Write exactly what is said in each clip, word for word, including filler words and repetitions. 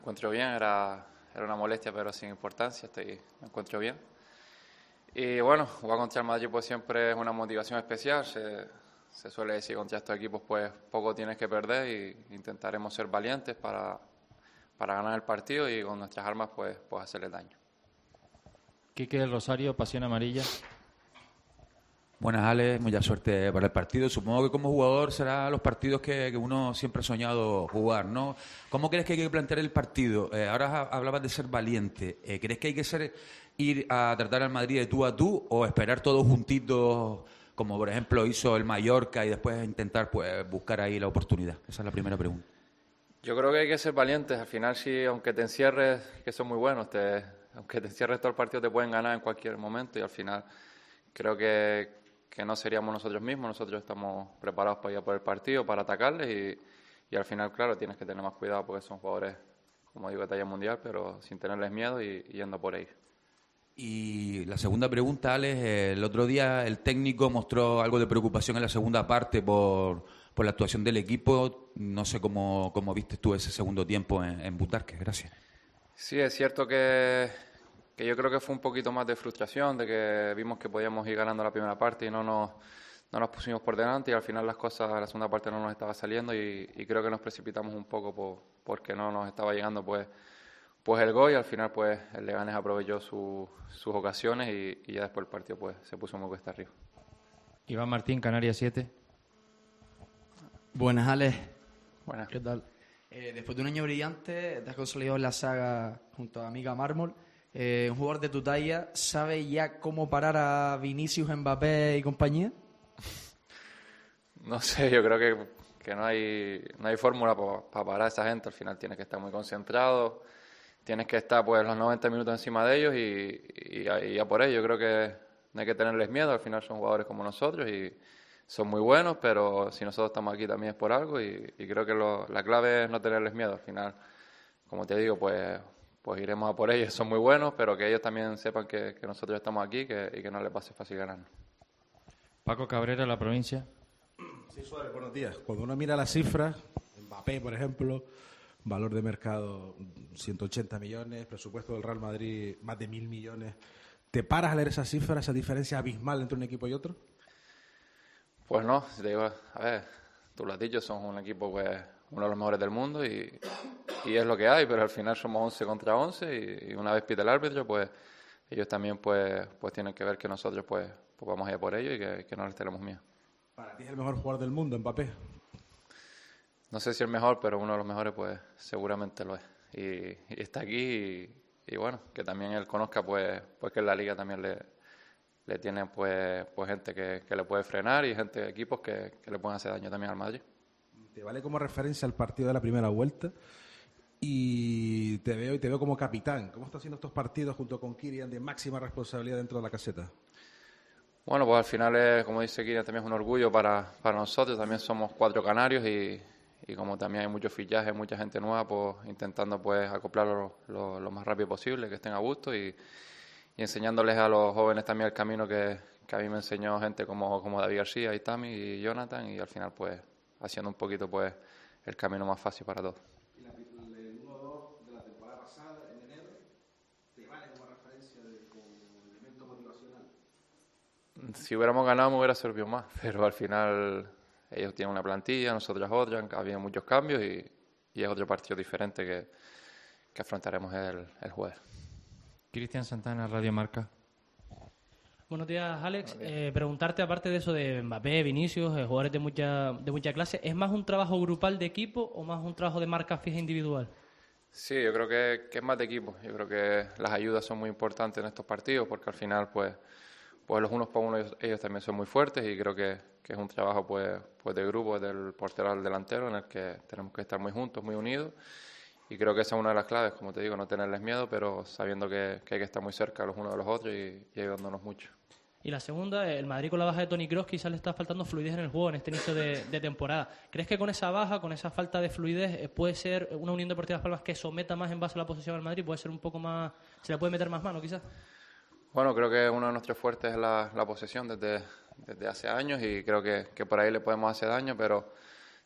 encuentro bien, era, era una molestia pero sin importancia, estoy, me encuentro bien. Y bueno, jugar contra el Madrid pues siempre es una motivación especial, se, se suele decir contra estos equipos pues poco tienes que perder y intentaremos ser valientes para, para ganar el partido y con nuestras armas pues, pues hacerle daño. Quique del Rosario, Pasión Amarilla. Buenas, Alex, mucha suerte para el partido. Supongo que como jugador será los partidos que, que uno siempre ha soñado jugar, ¿no? ¿Cómo crees que hay que plantear el partido? Eh, ahora hablabas de ser valiente. Eh, ¿Crees que hay que ser ir a tratar al Madrid de tú a tú o esperar todos juntitos, como por ejemplo hizo el Mallorca, y después intentar pues buscar ahí la oportunidad? Esa es la primera pregunta. Yo creo que hay que ser valientes. Al final, sí, aunque te encierres, que son muy buenos, te, aunque te encierres todo el partido, te pueden ganar en cualquier momento y al final creo que que no seríamos nosotros mismos, nosotros estamos preparados para ir a por el partido, para atacarles y, y al final, claro, tienes que tener más cuidado porque son jugadores, como digo, de talla mundial, pero sin tenerles miedo y, y yendo por ahí. Y la segunda pregunta, Alex, el otro día el técnico mostró algo de preocupación en la segunda parte por, por la actuación del equipo. No sé cómo, cómo viste tú ese segundo tiempo en, en Butarque. Gracias. Sí, es cierto que... que yo creo que fue un poquito más de frustración, de que vimos que podíamos ir ganando la primera parte y no nos, no nos pusimos por delante y al final las cosas, la segunda parte no nos estaba saliendo y, y creo que nos precipitamos un poco por, porque no nos estaba llegando pues, pues el gol y al final pues el Leganés aprovechó su, sus ocasiones y, y ya después el partido pues se puso muy cuesta arriba. Iván Martín, Canarias siete. Buenas, Alex. Buenas. ¿Qué tal? Eh, después de un año brillante, te has consolidado en la saga junto a Amiga Mármol. Eh, un jugador de tu talla, ¿sabe ya cómo parar a Vinicius, Mbappé y compañía? No sé, yo creo que, que no hay no hay fórmula para pa parar a esa gente. Al final tienes que estar muy concentrado, tienes que estar pues los noventa minutos encima de ellos y, y, y a por ello. Yo creo que no hay que tenerles miedo, al final son jugadores como nosotros y son muy buenos, pero si nosotros estamos aquí también es por algo y, y creo que lo, la clave es no tenerles miedo. Al final, como te digo, pues... pues iremos a por ellos, son muy buenos, pero que ellos también sepan que, que nosotros estamos aquí que, y que no les va a ser fácil ganarnos. Paco Cabrera, La Provincia. Sí, Suárez, buenos días. Cuando uno mira las cifras, Mbappé, por ejemplo, valor de mercado ciento ochenta millones, presupuesto del Real Madrid más de mil millones, ¿te paras a leer esas cifras, esa diferencia abismal entre un equipo y otro? Pues no, te digo, a ver, tú lo has dicho, son un equipo pues uno de los mejores del mundo y, y es lo que hay, pero al final somos once contra once y, y una vez pide el árbitro, pues ellos también pues pues tienen que ver que nosotros pues, pues vamos a ir por ello y que, que no les tenemos miedo. ¿Para ti es el mejor jugador del mundo, Mbappé? No sé si el mejor, pero uno de los mejores pues seguramente lo es. Y, y está aquí y, y bueno, que también él conozca pues pues que en la liga también le, le tienen pues pues gente que, que le puede frenar y gente, equipos que, que le pueden hacer daño también al Madrid. Te vale como referencia al partido de la primera vuelta y te veo y te veo como capitán. ¿Cómo estás haciendo estos partidos junto con Kylian de máxima responsabilidad dentro de la caseta? Bueno, pues al final, es, como dice Kylian, también es un orgullo para, para nosotros. También somos cuatro canarios y, y como también hay muchos fichajes, mucha gente nueva, pues intentando pues acoplarlo lo, lo más rápido posible, que estén a gusto y, y enseñándoles a los jóvenes también el camino que, que a mí me enseñó gente como, como David García, Itami y Jonathan y al final pues haciendo un poquito pues el camino más fácil para todos. ¿Y la, el uno dos de la temporada pasada, en enero, te vale como referencia de, como elemento motivacional? Si hubiéramos ganado me hubiera servido más, pero al final ellos tienen una plantilla, nosotros otra, había muchos cambios y, y es otro partido diferente que, que afrontaremos el, el jueves. Cristian Santana, Radio Marca. Buenos días, Alex. Buenos días. Eh, preguntarte, aparte de eso de Mbappé, Vinicius, eh, jugadores de mucha de mucha clase, ¿es más un trabajo grupal de equipo o más un trabajo de marca fija individual? Sí, yo creo que, que es más de equipo. Yo creo que las ayudas son muy importantes en estos partidos porque al final, pues, pues los unos para uno ellos, ellos también son muy fuertes y creo que, que es un trabajo pues, pues de grupo, del portero al delantero, en el que tenemos que estar muy juntos, muy unidos. Y creo que esa es una de las claves, como te digo, no tenerles miedo, pero sabiendo que, que hay que estar muy cerca los unos de los otros y, y ayudándonos mucho. Y la segunda, el Madrid con la baja de Toni Kroos quizás le está faltando fluidez en el juego en este inicio de, de temporada. ¿Crees que con esa baja, con esa falta de fluidez, puede ser una Unión Deportiva Las Palmas que someta más en base a la posesión al Madrid? ¿Puede ser un poco más, se le puede meter más mano quizás? Bueno, creo que uno de nuestros fuertes es la, la posesión desde, desde hace años y creo que, que por ahí le podemos hacer daño, pero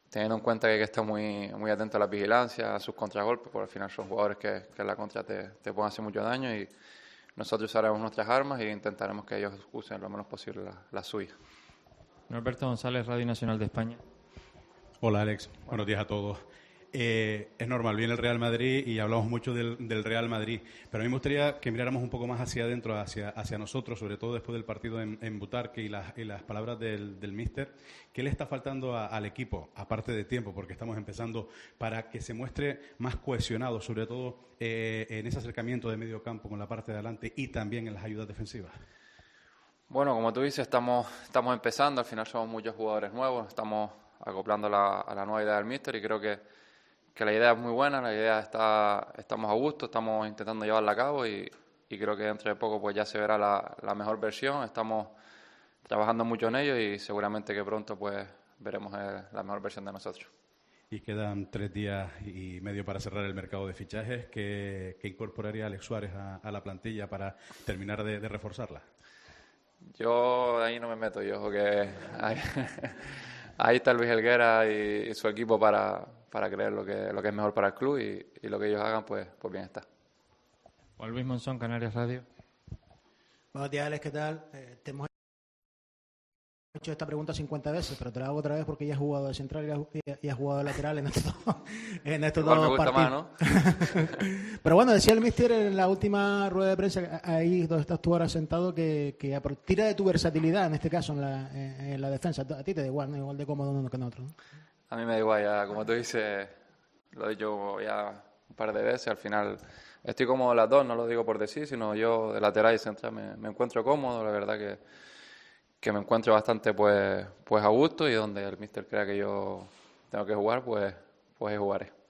teniendo en cuenta que hay que estar muy, muy atento a la vigilancia, a sus contragolpes, porque al final son jugadores que, que en la contra te, te pueden hacer mucho daño y nosotros usaremos nuestras armas e intentaremos que ellos usen lo menos posible las la suyas. Norberto González, Radio Nacional de España. Hola Alex, buenos días a todos. Eh, es normal, viene el Real Madrid y hablamos mucho del, del Real Madrid, pero a mí me gustaría que miráramos un poco más hacia adentro, hacia, hacia nosotros, sobre todo después del partido en, en Butarque y las, y las palabras del, del míster. ¿Qué le está faltando a, al equipo, aparte de tiempo, porque estamos empezando, para que se muestre más cohesionado, sobre todo eh, en ese acercamiento de medio campo con la parte de adelante y también en las ayudas defensivas? Bueno, como tú dices, estamos, estamos empezando, al final somos muchos jugadores nuevos, estamos acoplando la, a la nueva idea del míster y creo que que la idea es muy buena, la idea está, estamos a gusto, estamos intentando llevarla a cabo y, y creo que dentro de poco pues ya se verá la, la mejor versión. Estamos trabajando mucho en ello y seguramente que pronto pues veremos el, la mejor versión de nosotros. Y quedan tres días y medio para cerrar el mercado de fichajes. ¿Qué, qué incorporaría Alex Suárez a, a la plantilla para terminar de, de reforzarla? Yo ahí no me meto, yo porque ahí, ahí está Luis Helguera y, y su equipo para... para creer lo que, lo que es mejor para el club y, y lo que ellos hagan, pues, pues bien está. Juan Luis Monzón, Canarias Radio. Buenos días, Alex, ¿qué tal? Eh, te hemos hecho esta pregunta cincuenta veces, pero te la hago otra vez porque ya has jugado de central y has, y has jugado de lateral en estos, en estos Igual dos me gusta partidos. más, ¿no? Pero bueno, decía el míster en la última rueda de prensa, ahí donde estás tú ahora sentado, que, que tira de tu versatilidad, en este caso, en la, en la defensa. A ti te da igual, ¿no? Igual de cómodo uno que en otro, ¿no? A mí me da igual, ya, como tú dices, lo he dicho ya un par de veces, al final estoy cómodo en las dos, no lo digo por decir, sino yo de lateral y central me, me encuentro cómodo, la verdad que, que me encuentro bastante pues, pues a gusto y donde el míster crea que yo tengo que jugar, pues, pues jugaré.